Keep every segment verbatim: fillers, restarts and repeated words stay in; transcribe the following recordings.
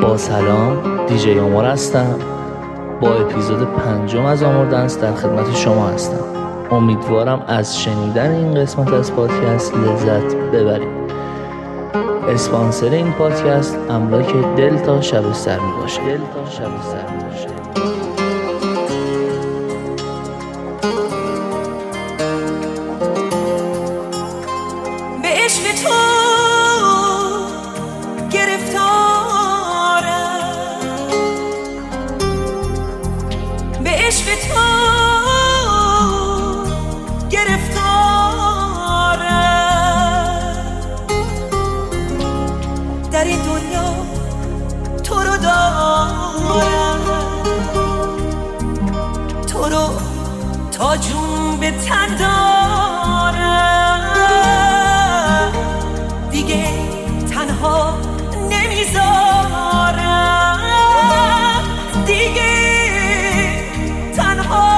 با سلام، دیجی عمر هستم. با اپیزود پنجم از آمور دنس در خدمت شما هستم. امیدوارم از شنیدن این قسمت از پادکست لذت ببرید. اسپانسر این پادکست املاک دلتا شبستر می باشه. دلتا شبستر می باشه. به عشق تو گرفتارم، به عشق تو گرفتارم، در این دنیا تو رو دارم، تو رو تا جون به تن دارم، دیگه تنها نمیذارم، دیگه تنها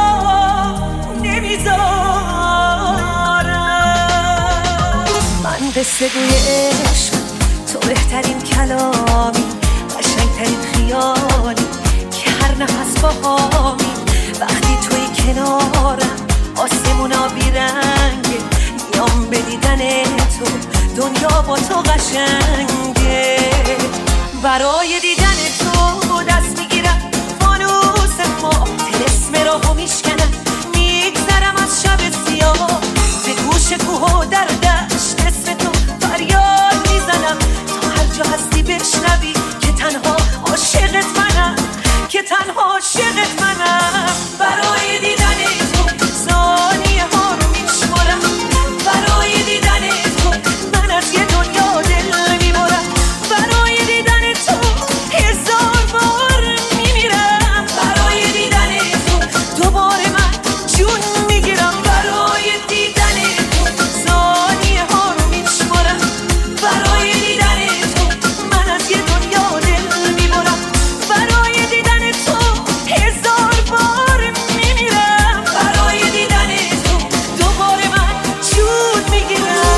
نمیذارم. من قصه گوی عشق، تو بهترین کلامی، قشنگترین خیالی که هر نفس باهامی. وقتی توی کنارم آسمونا بیرنگه، میام به دیدن تو، دنیا با تو قشنگه. برای دیدن تو دست میگیرم فانوس ما، طلسم راهو میشکنم، میگذرم از شب سیاه، به گوش کوه و در دشت اسم تو فریاد میزنم، تا هر جا هستی بشنوی که تنها عاشقت منم، که تنها عاشقت منم. برای دیدن تو ثانیه ها رو میشمارم، برای دیدن تو من از یه دنیا دل میبرم، برای دیدن تو هزار بار میمیرم، برای دیدن تو دوباره من جون میگیرم، برای دیدن تو ثانیه ها رو میشمارم، برای دیدن تو من از یه دنیا دل میبرم، برای دیدن تو هزار بار میمیرم، برای دیدن تو دوباره من جون میگیرم.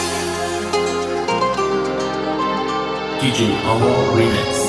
دیجی عمر ریمیکس.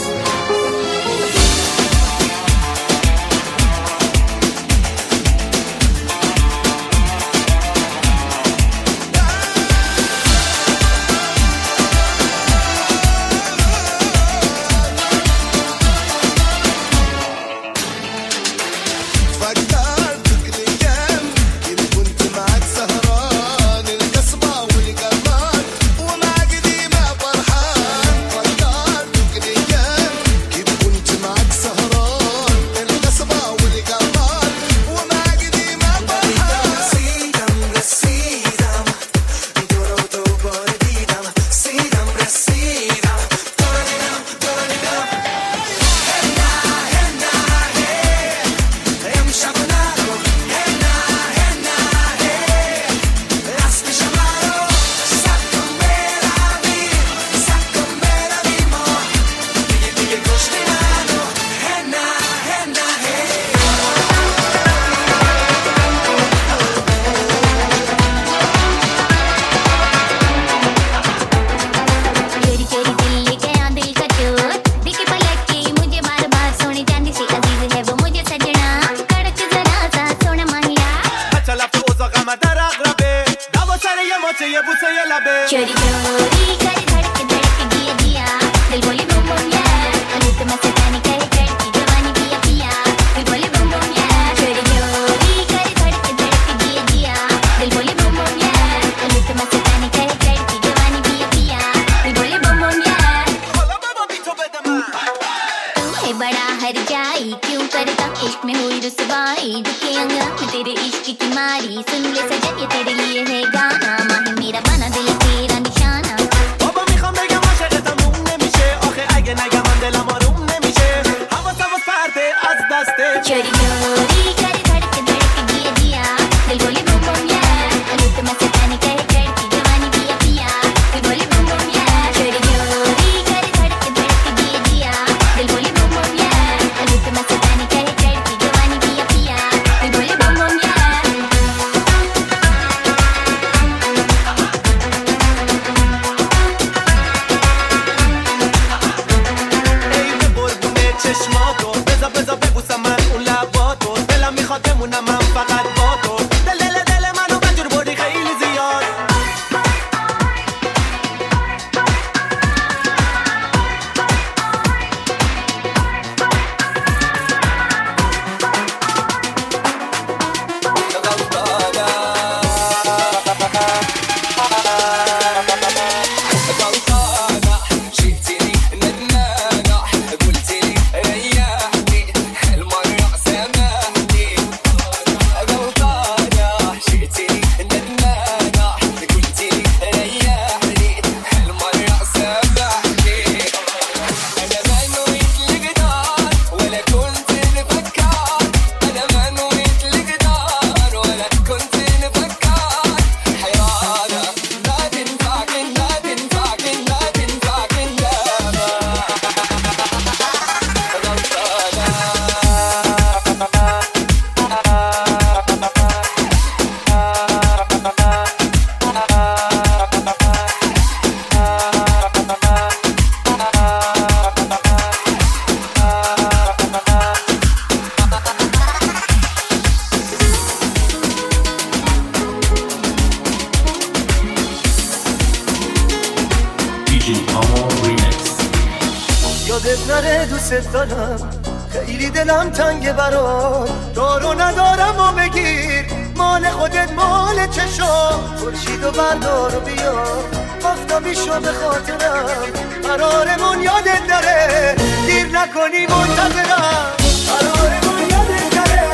یادت نره دوست دارم، خیلی دلم تنگه برات، دارو ندارم و بگیر، مال خودت مال چشام، خورشید و بردار و بیا، آفتابی شو به خاطرم، قرارمون یادت نره، دیر نکنی منتظرم، قرارمون یادت نره،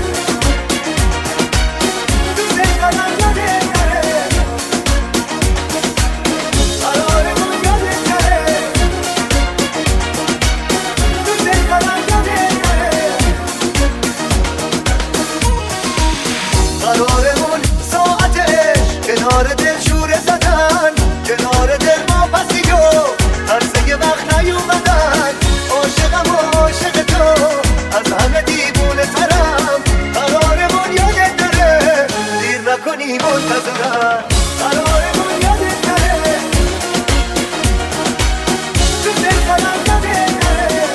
دوست دارم یادت نره، قرارمون یادت نره، دوست دارم یادت نره، قرارمون ساعتش کنار دل شوره زدن، کنار دل ما پسیو عرضه وقت نیومدن، عاشقم و عاشق تو از همه دیوونه ترم، قرارمون یادت نره، دیر نکنی منتظرم، قرارمون یادت نره، تو دلم یادت نره،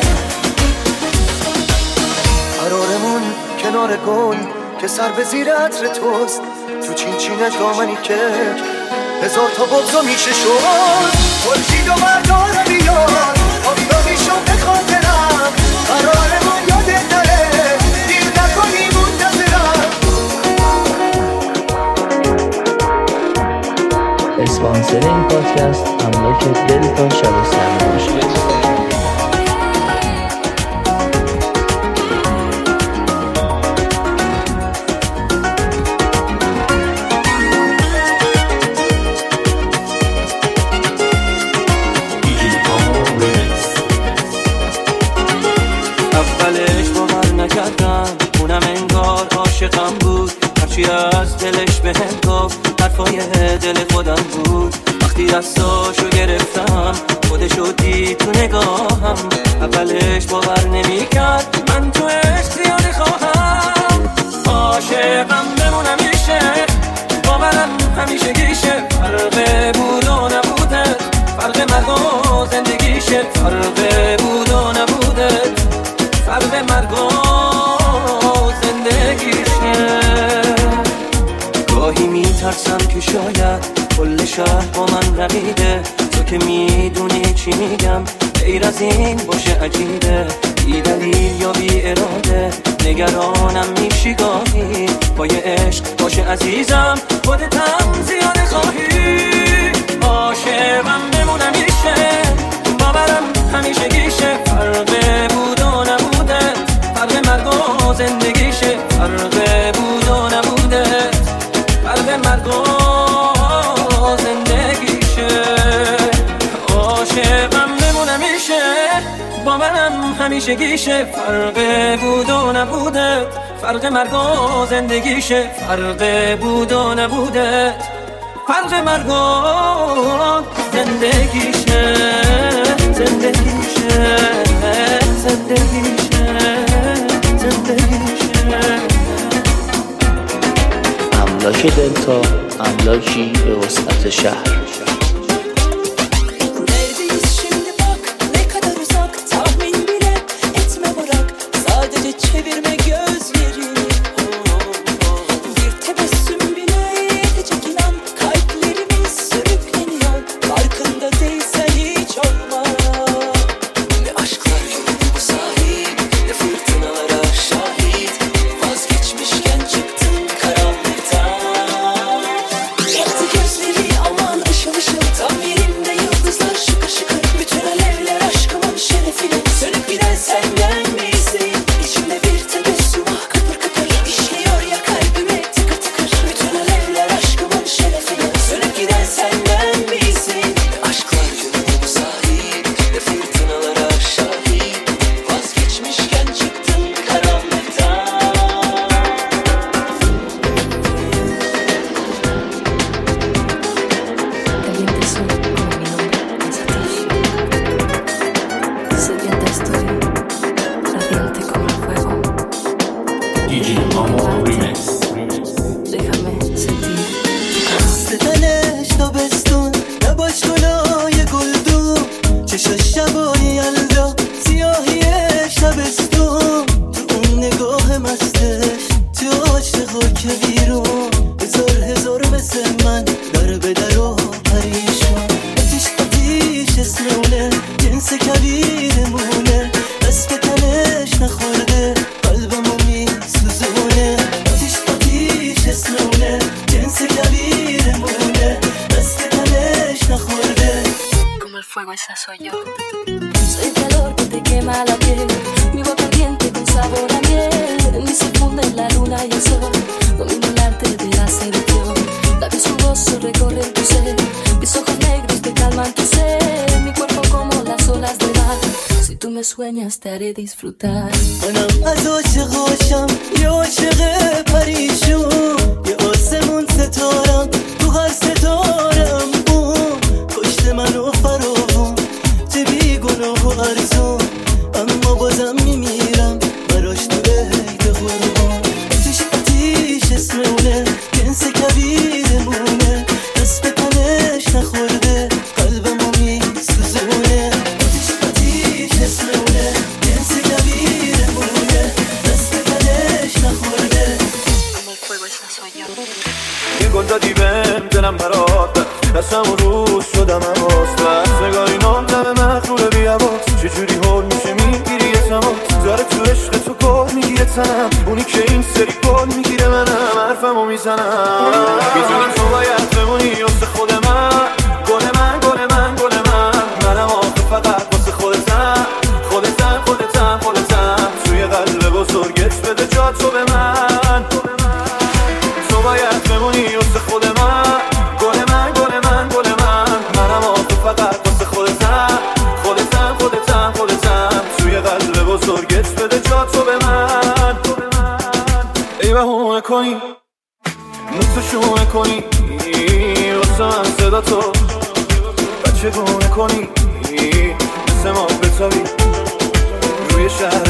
قرارمون کنار گل که سر به زیر عطر توست، تو چین چینه دامنی که هزار تا بغضا میشه شد، خورشید و بردار و بیار، آفتابی شو به خاطرم، قرارمون یادت نره، دیر نکنی منتظرم. اسپانسر این پادکست املاک دلتا شب سرمایه. اونم انگار عاشقم بود، هرچی از دلش بهم گفت حرفای دل خودم بود، وقتی دستاشو گرفتم خودشو دید تو نگاهم، اولش باور نمیکرد من تو عشق زیاده خواهم، عاشقم بمونم میشه باورم همیشه گیشه، فرق بود و نبوده، فرق مرگ و زندگیشه، فرق بود و نبوده، فرق مرگ و زندگیشه. گاهی میترسم که شاید کل شهر با من رقیبه، تو که میدونی چی میگم غیر از این باشه عجیبه، بی دلیل یا بی اراده نگرانم میشی گاهی، پای عشق باشه عزیزم خودتم زیاده خواهی، عاشقم بمونم میشه باورم همیشه گیشه، فرق بود و نبوده، فرق مرگ و زندگیشه، فرق بود و نبوده، فرق مرگ و زندگیشه، عاشقم بمونم میشه باورم همیشه گیشه، فرق بود و نبوده، فرق مرگ و زندگیشه، فرق بود و نبوده، فرق مرگ و زندگیشه، زندگیشه، زندگیشه، زندگیشه. املاک دلتا، املاکی به وسعت شهر. Aman fuego, esa soy yo. Soy el calor que te quema la piel, mi boca ardiente con sabor a miel. En mí se funden la luna y el sol, domino el arte de la seducción. Labios jugosos recorren tu ser, mis ojos negros te calman tu ser. Mi cuerpo como las olas del mar, si tú me sueñas te haré disfrutar. منم از عاشقاشم یه عاشق پریشون، یه آسمون ستارم تو هر ستارم اون کشت منو فراوون، چه بیگناه و ارزون اما بازم میمیرم براش تو عید قربون. توش آتیش اسم اونه جنس کبیرمونه، دست به تنش نخورده قلبمو میسوزونه. توش آتیش اسم اونه جنس کبیرمونه، دست به تنش نخورده. Como el fuego, esa soy yo. یه گل دادی بهم دلم برات دستم و روز شدم هواست بس نگاهی نام دم مخلوق بیابات چجوری حال میشه میگیری یه تمات داره تو عشق تو کار میگیره تنم اونی که این سری کار میگیره منم حرفمو میزنم. میدونی تو باید بمونی واسه خود من، گل من گل من گل من منم آخه فقط واسه خودتم خودتم خودتم خودتم توی قلب بزرگت بده جا تو به من. تو باید بمونی واسه خود من، گل من گل من گل من منم آخه فقط واسه خودتم خودتم خودتم خودتم توی قلب بزرگت بده جا تو به من. ای بهونه کنی نوتو شونه کنی واسه من صدا تو بچه گونه کنی مثل ما بتابی روی شهر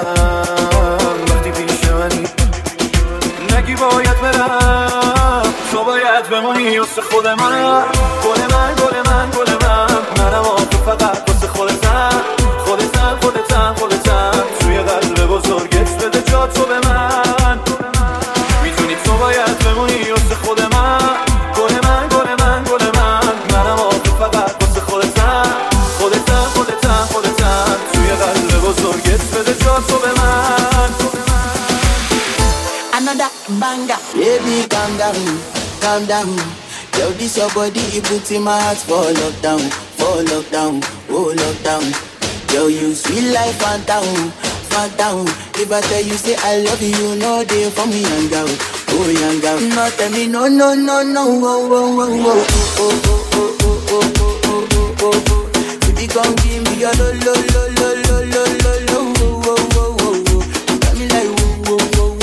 دلم وقتی پیش منی نگی باید برم. تو باید بمونی واسه خود من، گل من گل من گل من منم آخه فقط واسه خودتم خودتم خودتم خودتم توی قلب بزرگت بده جا تو به من. میدونی تو باید بمونی واسه خود من، گل من گل من گل من منم آخه فقط واسه خودتم خودتم خودتم خودتم توی قلب بزرگت بده جا تو به من. Another banger. Baby, calm down, calm down. Yo, this your body, it puts in my heart for lockdown, for lockdown, oh lockdown. Yo, you sweet life, phantom, phantom. If I tell you say I love you, no day for me, young girl, oh young girl. No tell me no, no, no, no, oh, oh, oh, oh, oh, oh, oh, oh, oh, oh, oh, oh, oh. Baby, come give me your lo, lo, lo, lo, lo, lo, lo, lo, oh, oh, oh, oh, oh. Got me like oh, oh, oh.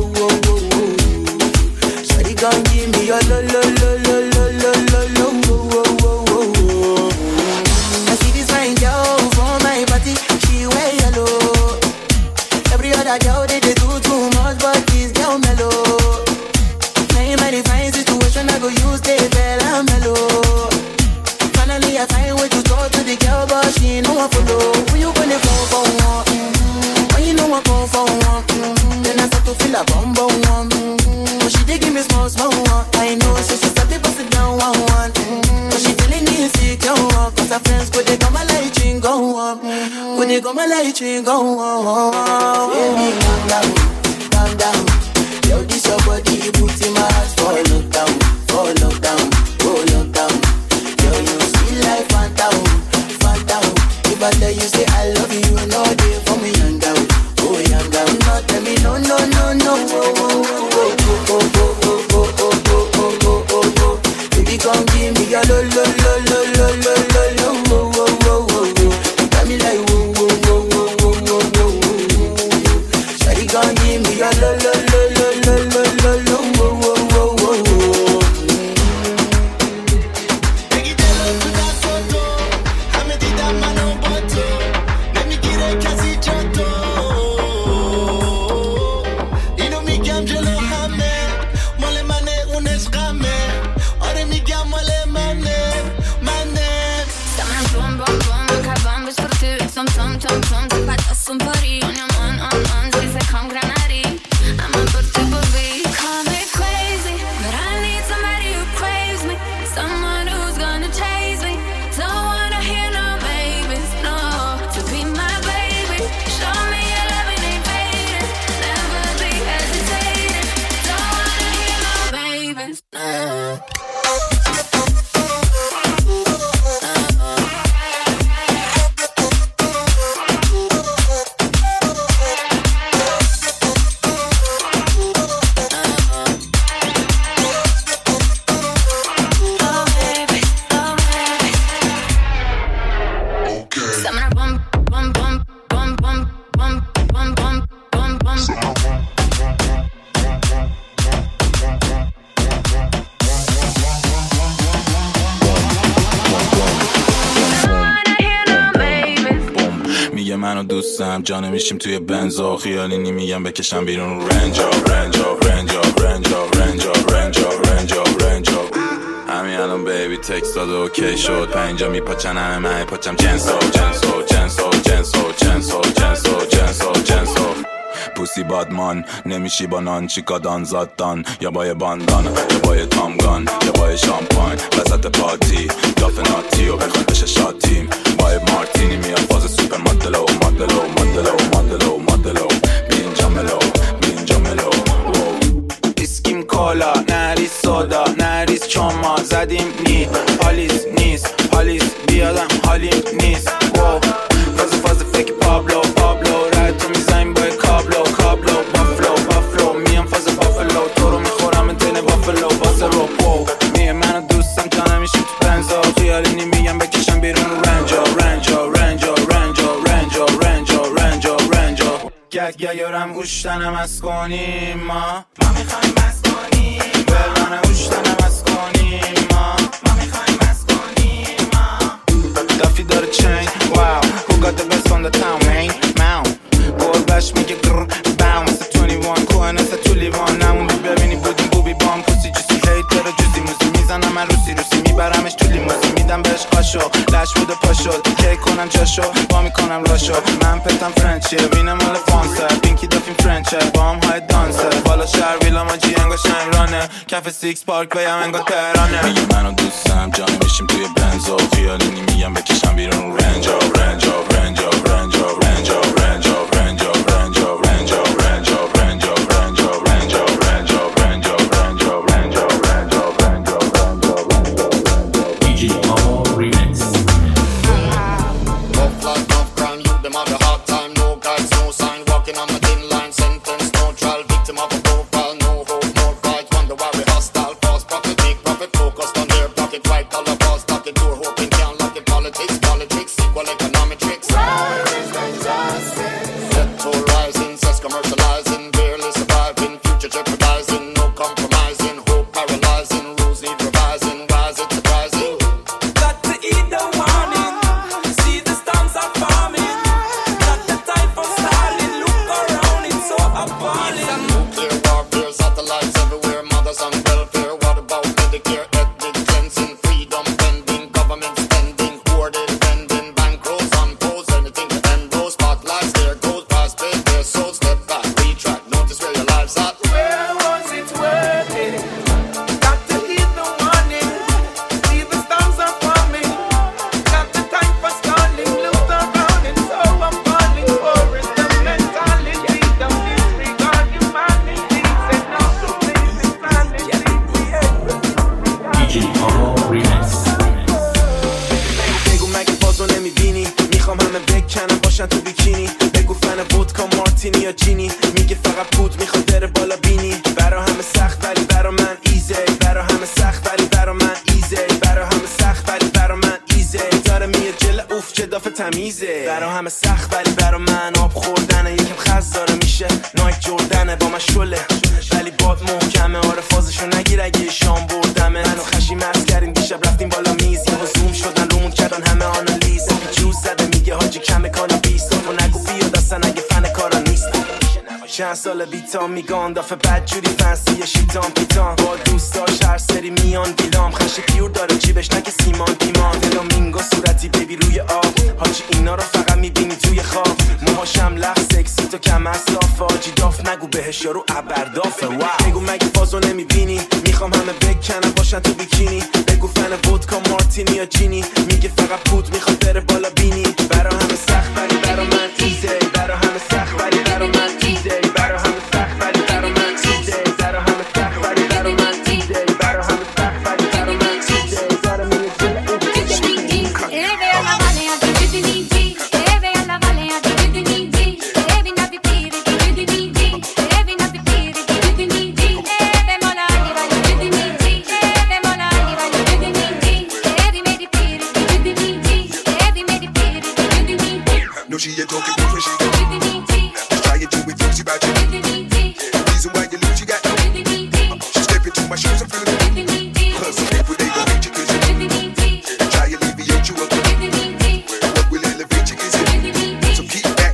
Gon' give me your lo lo lo lo lo lo lo lo wo wo wo wo. I see this fine girl for my party, she wear yellow. Every other girl they dey do too much, but this girl mellow. Now in my fine situation, I go use the tell her mellow. Finally I find way to talk to the girl, but she ain't no one follow. Who you gonna phone for one? When you know I phone for one, then I start to feel a bum bum one. She dey give me small small one. I know she she start to bust it down one one. Mm-hmm. But she feeling insecure one. Cause her friends go they come a light ring go on. Mm-hmm. Go they come a light ring go on. Baby calm down, calm down. Yo this your body you put in my heart for lockdown, for lockdown, for lockdown. Yo you sweet life phantom, phantom. If I tell you say I love you, no day for me young girl, oh young girl. No tell me no no no no. Oh, oh, oh, oh. Oh, oh, oh, oh, oh, oh, oh, oh, oh, oh. Baby, come give me your lo, lo, lo, lo, lo, lo, lo, lo, oh, oh, oh, oh, oh. You got me like whoa, whoa, whoa, whoa, whoa, whoa, whoa. Shawty, come give me your lo, lo, lo, lo, lo, lo, lo, lo, oh, oh, oh, oh, oh. Take it down to that photo. I me did that man on photo. Let me منو دوستم جا نمیشیم توی بنزا خیالی نمیگم بکشم بیرون رنجا رنجا رنجا رنجا رنجا رنجا رنجا رنجا همین الان بیبی تکست داده اوکی شد پنجا میپاچن همه من پاچم جنسو جنسو جنسو جنسو جنسو جنسو جنسو جنسو پوسی بادمان نمیشی با نان چیکادان زادان یا بای باندان یا بای تامگان یا بای شامپاین وسط پاتی داف ناتی و بخواد بشه شاتیم بای مارتینی میاد فاز سوپر مدلو مدلو مدلو مدلو مدلو بی اینجا ملو بی اینجا ملو اسکیم کالا نریز سودا نریز چون ما زدیم نی حالیز نیست حالیز بیادم حالیم نیست فاز فاز فکر پابلو پابلو رای تو میزنیم بای کابلو کابلو بافلو بافلو میام فاز بافلو تو رو میخورم انتین بافلو باز رو پو میه منو دوستم جا نمیشیم تو بنزا خیالی نمیگم بکشم بیرون رنجا رنجا رنجا رنجا رنجا رنجا رنجا رنجا گگ گیارم گوشتنم از کنیم ما ما میخوایم از کنیم بلانه گوشتنم از کنیم ما ما میخوایم از کنیم ما دافی داره چین واو who got the best on the town man ماو گربش میگه گر باو مثل توانی وان کوه نسه تو لیوان نموندی ببینی بودیم بوبی بام پوسی جوسی هیتر جوزی موزی میزنم من روسی روسی میبرمش تو لیموزی میدم بهش قاشو لش بوده پاشد کی کنم جاشو با میکنم راشو من پتم فرنچیه وینم مال فانسه پینکی دافیم فرنچه با هم های دانسه بالا شهر ویلا ما جی انگا شنگرانه کف سیکس پارک بیم انگا تهرانه میگه منو دوستم جا نمیشیم توی بنزا خیالی نمیگم بکشم بیرون رنجا رنجا رنجا رنجا رنجا رنجا رنجا رنجا رنجا رنجا رنجا رنجا رنجا رنجا رنجا رنجا رنجا رنجا رنجا دیجی آما ریمیکس Tough life, tough crime, you them have a hard time. No guides, no sign, walking on my thin line. Sentence, no trial, victim of a profile. No hope, no fight, wonder why we hostile. False profit, make profit, focused on their pocket. White collar, false pocket, door hoping, can't lock it. Politics, politics, equal econometrics. Petrol rising, sex commercializing, barely surviving, future jeopardizing. No compromising, hope paralyzing, rules need revising. Why is it surprising? Got to eat the warning. See the storms are forming. Not the time for stalling. Look around, it's so appalling. Nuclear warfare, satellites everywhere, mothers on welfare. What about Medicare, ethnic cleansing, freedom pending, government spending, hoarded vending, bankrolls on pose, anything to end those spotlights. There goes past paid, their souls step back, retract, notice where your lives at. Where was it worth it? Got to heed the warning. See the storms are forming. Not the time for stalling. Look around, it's so appalling. Forest and mentality, don't disregard humanity. Said no to basic planning. دیجی آما ریمیکس بگو مگه بازو نمیبینی میخوام همه بکنم باشن تو بیکینی بگو فن ودکا مارتینی یا جینی میگه فقط پود میخواد بره بالا بینی برا همه سخت ولی برا من ایزی برا همه سخت ولی برا من ایزی برا همه سخت ولی برا من ایزی داره میاد جل اوف چه دافه تمیزه برا همه سخت ولی برا من آب خوردنه یکم خز داره میشه نایک جردنه با من شله ولی باد محکمه آره فازشو نگیر اگه شام بردمه منو خشی مست کردیم دیشب رفتیم بالا میز یهو زوم شدن رومون کردن همه آنالیز جوز زده میگه حاجی کمه کالا بیست و نگو بیاد اصلا اگه فن کارا نیست چند سال بیتام میگان دافه بد جوری فنسی شیطان پیتان با دوستاش هر سری میان دیلام خش پیور داره جیبش نگه سیمان پیمان فلامینگو صورتی بیبی روی آب حاجی اینا رو فقط میبینی توی خواب موهاشم لخ سکسی تو کم اصافه حاجی داف نگو بهش یارو ابردافه بگو مگه فازو نمیبینی میخوام همه بکنم باشن تو بیکینی بگو فن ودکا مارتینی یا جینی میگه فقط پود میخواد بره بالا بینی برا همه سخت ولی برا من ایزی برا همه سخت ولی برا من ایزی برا همه سخت ولی برا من ایزی برا همه سخت ولی برا من ایزی برا همه سخت ولی برا من ایزی داره میره جل Eve alla valle a di di di di. Eve alla valle a di di di di. Eve na di piri di di di di. Eve na di piri di di di di. Eve mola di va di di di di. Eve mola di va di di di di. Eve me di piri di di di di. Eve me di piri di di di di. No, she ain't talking good when she go. Just try it, do it, things about you. The reason why you lose, you got no. She step into my shoes and feel it. Cause some people, they gon' hate you cause you try to alleviate you up. What will elevate you is it? So keep back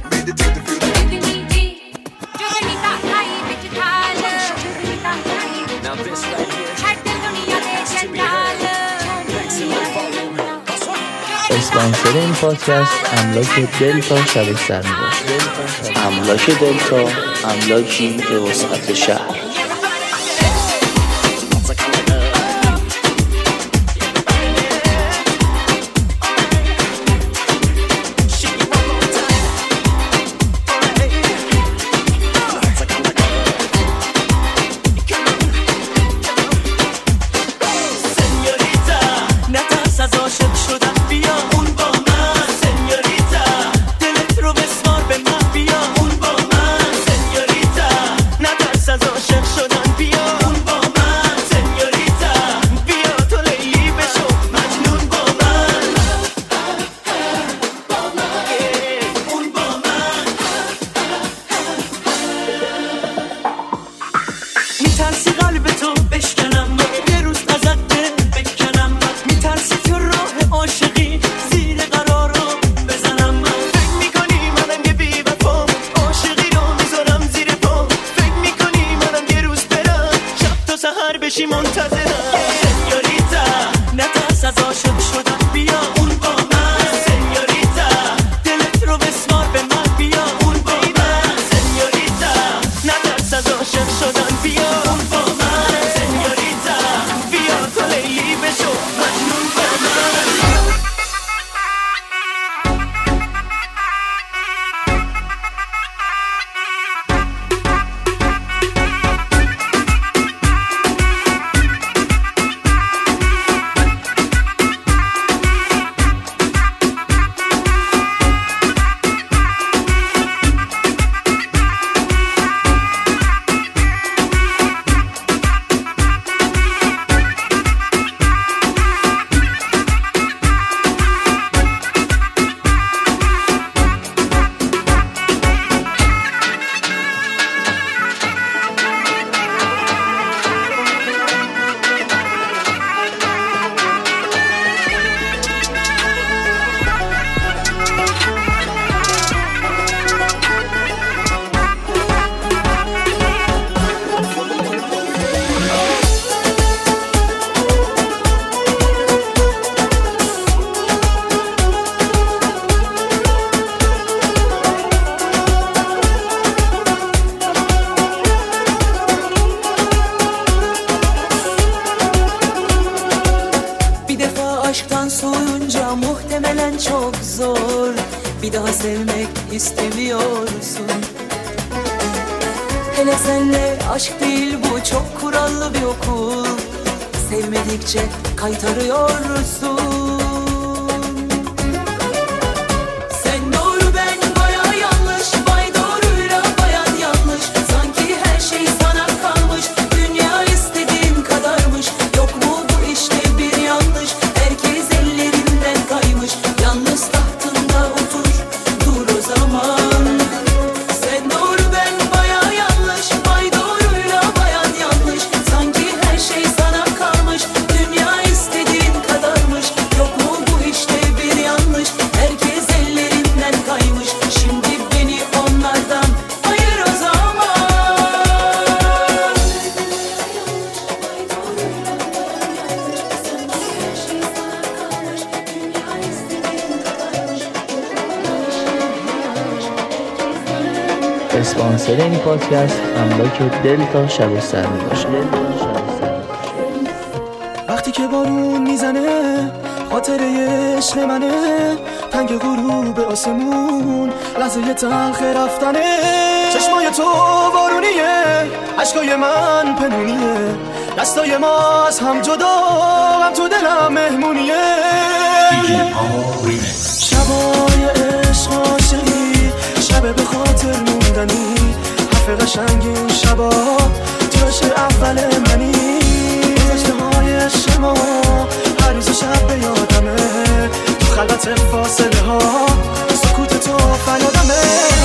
اسپانسر این پادکست املاک دلتا شبستر میباشد. املاک دلتا، املاکی به وسعت شهر. اسپانسر این پادکست املاک دلتا شبستر میباشه. وقتی که بارون میزنه خاطره عشق منه، تنگ غروب آسمون لحظه تلخ رفتنه، چشمای تو بارونیه، عشقای من پنونیه، دستای ما از هم جدا، هم تو دلم مهمونیه. شبای عشق عاشقی، شب به خاطر موندنی، حرف قشنگ این شبا تو عشق اول منی، گذشته های عشق ما هر روز شب به یادمه، تو خلوت فاصله ها سکوت تو فریادمه.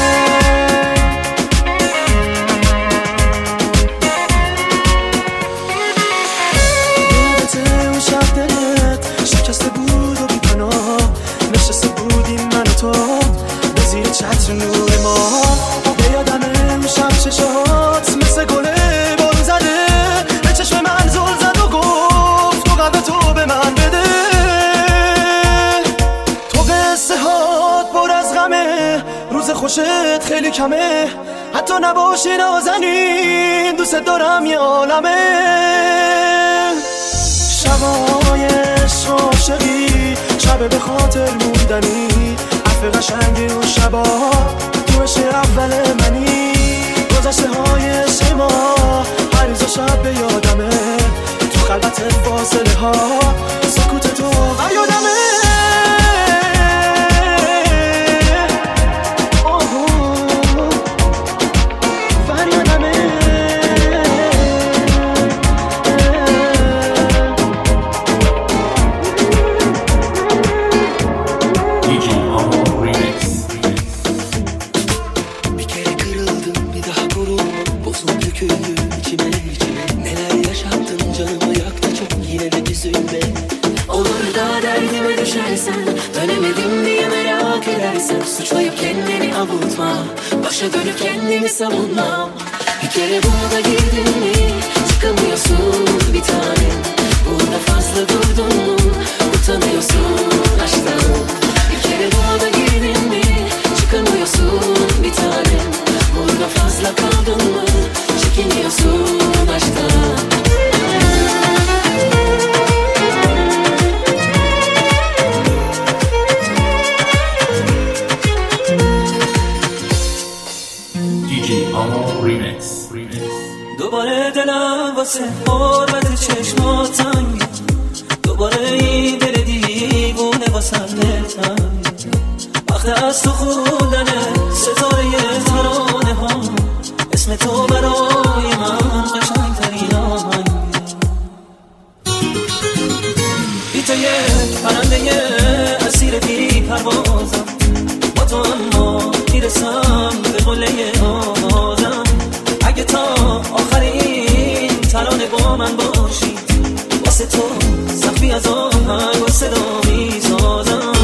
یادت اون شب دلت شکسته بود و بی‌پناه، نشسته بودیم من و تو به زیر چتر نور ما، به یادمه اون شب چشات مثل گله بارون زده، به چشم من زل زد و گفت تو قلب تو به من بده، خوشت خیلی کمه، حتی نباشی نازنین، دوست دارم یه عالمه. شبای عشق عاشقی، شب به خاطر موندنی، حرف قشنگی اون شبا تو عشق اول منی. گذشته های عشق ما هر روز و شب به یادمه، تو خلوت فاصله ها سکوت تو قیادمه. Dönemedim diye merak edersen, suçlayıp kendini avutma, başa dönüp kendimi savunmam. Bir kere buna girdin mi çıkamıyorsun bir tanem. Burada fazla durdun mu utanıyorsun aşktan. Bir kere buna girdin mi çıkamıyorsun bir tanem. Burada fazla kaldın mı çekiniyorsun aşktan. دوباره دلم واسه حرمت چشمات تنگه، دوباره این دل دیوونه واسه دلتنگه. وقت از تو خوندنه ستاره ترانه ها، اسم تو برای من قشنگ ترین آهنگه. بی تو یک پرنده اسیر بی پروازم، با تو اما میرسم به قله آوازم. اگه تا آخرین ترانه با من باشی، واسه تو سخفی از آهنگ و صدا میسازم.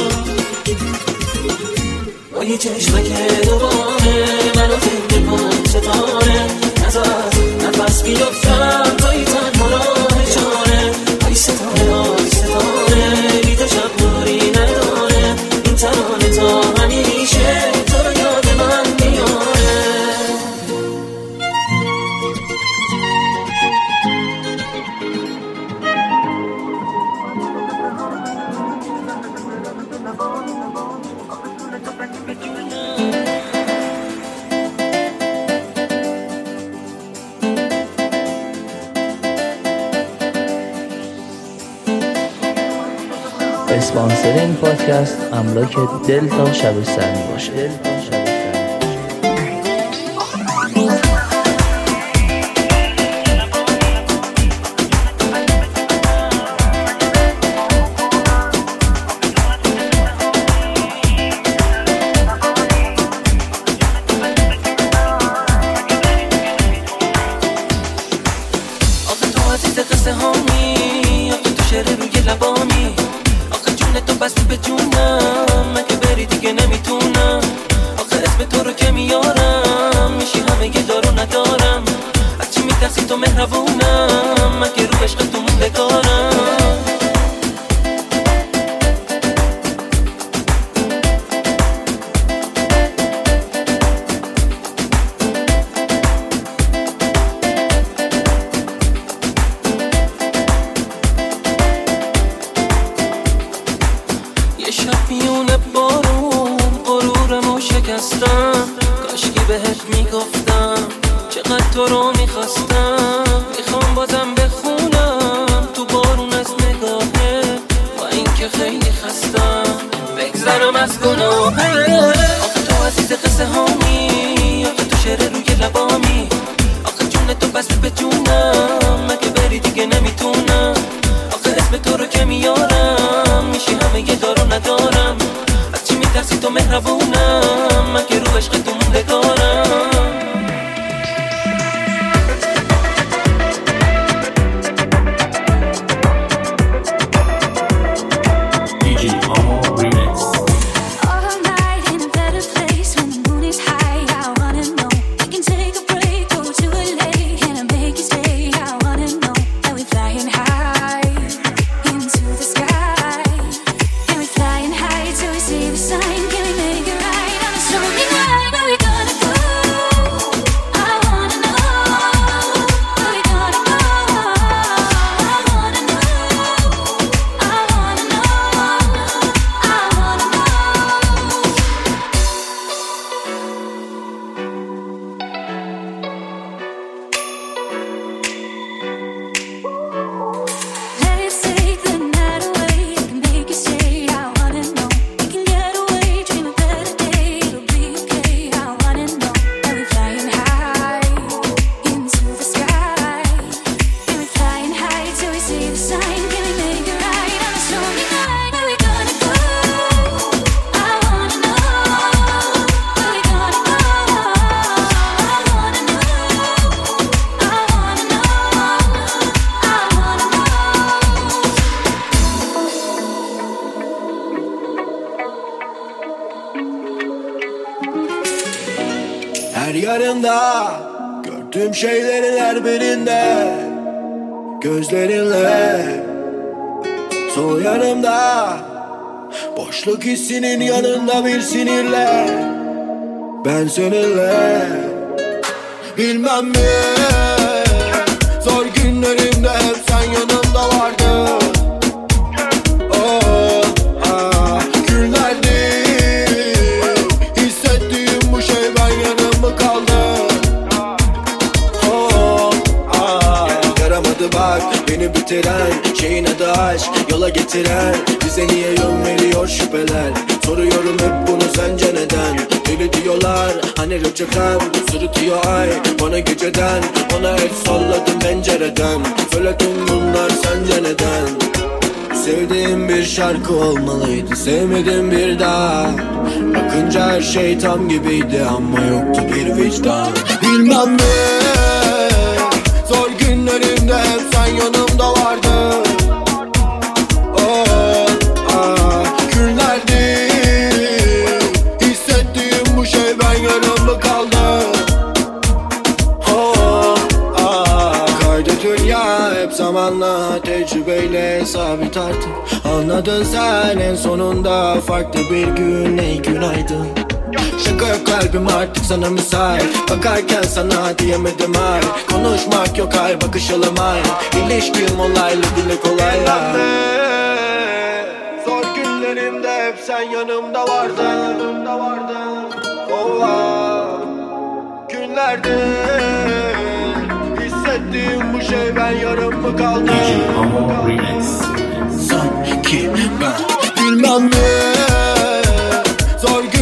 با یه چشمک دوباره منو زنده کن ستاره، نزد نفس بیفتم توی تنها راه چاره. آی ستاره آی ستاره بی تو شب نوری نداره، این ترانه تا همیشه تو رو یاد من میاره. اسپانسر این پادکست املاک دلتا شبستری باشه. See the sign, can we make it right? her yanımda. Gördüğüm şeylerin her birinde, gözlerinle sol yanımda. Boşluk hissinin yanında bir sinirle, ben seninle. Bilmem mi, zor günlerimde hep sen yanımda vardın. Oh, ah, günlerdi hissettiğim bu şey, ben yanımda kaldı. Oh, ah, yaramadı bak beni bitiren şeyin adı aşk, yola getiren bize niye yön veriyor şüpheler. Soruyorum hep bunu, sence neden? Deli diyorlar hani Recep'ten, sırıtıyor ay bana geceden. Ona el salladım pencereden, söyledim bunlar sence neden? Sevdiğim bir şarkı olmalıydı, sevmedim bir daha. Bakınca her şey tam gibiydi ama yoktu bir vicdan. Bilmem ne, zor günlerimde hep sen yanımda vardın. Oh, ah, günlerdi hissettiğim bu şey, ben yanımda kaldı. Oh, ah, kaydı dünya hep zamanla, tecrübeyle sabit artık. Anladın sen en sonunda, farklı bir gün, ey günaydın. Şaka yok kalbim artık sana müsait, bakarken sana diyemedim ay. Konuşmak yok ay, bakışalım ay. İlişkim olaylı dile kolayla. Zor günlerimde hep sen yanımda vardın. Oh, ah, günlerde hissettiğim bu şey, ben yarım mı kaldım? Sanki ben bilmem ne, zor